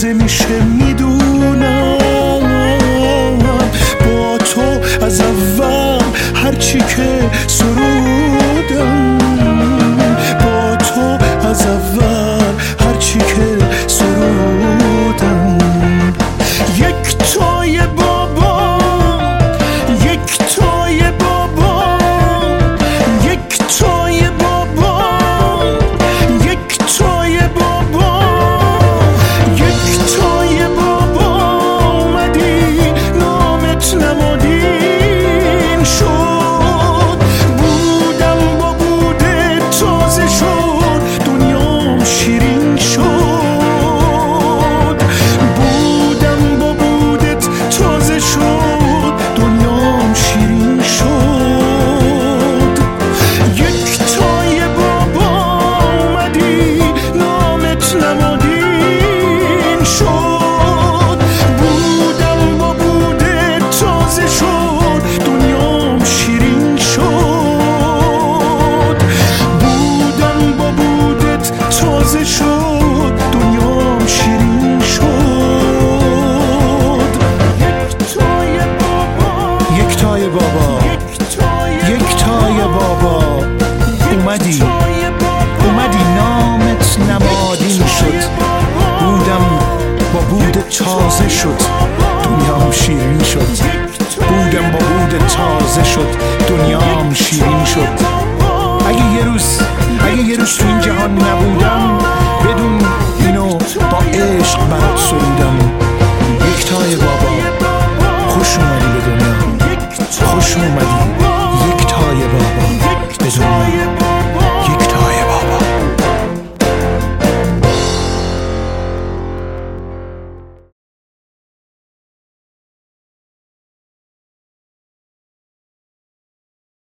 تازه میشه میدونم. با تو از اول هرچی که سرودم، با تو از اول هرچی که سرودم. یک تای بابا، یک تای بابا، یک تای بابا، یک تای بابا، یک تای بابا اومدی نامت نمادین شد. بودم با بوده تازه شد دنیام شیرین شد. بودم با بودت تازه شد دنیام شیرین شد. یک تای بابا اومدی نامت نمادین شد. بودم با بودت تازه شد دنیام شیرین شد. بودم با بودت تازه شد دنیام شیرین شد. یک تای بابا، یک تای بابا اومدی نامت نمادین شد. بودم با بودت تازه شد دنیام شیرین شد. بودم با بودت تازه شد دنیام شیرین شد. اگه یه روز تو این جهان نبودم، بدون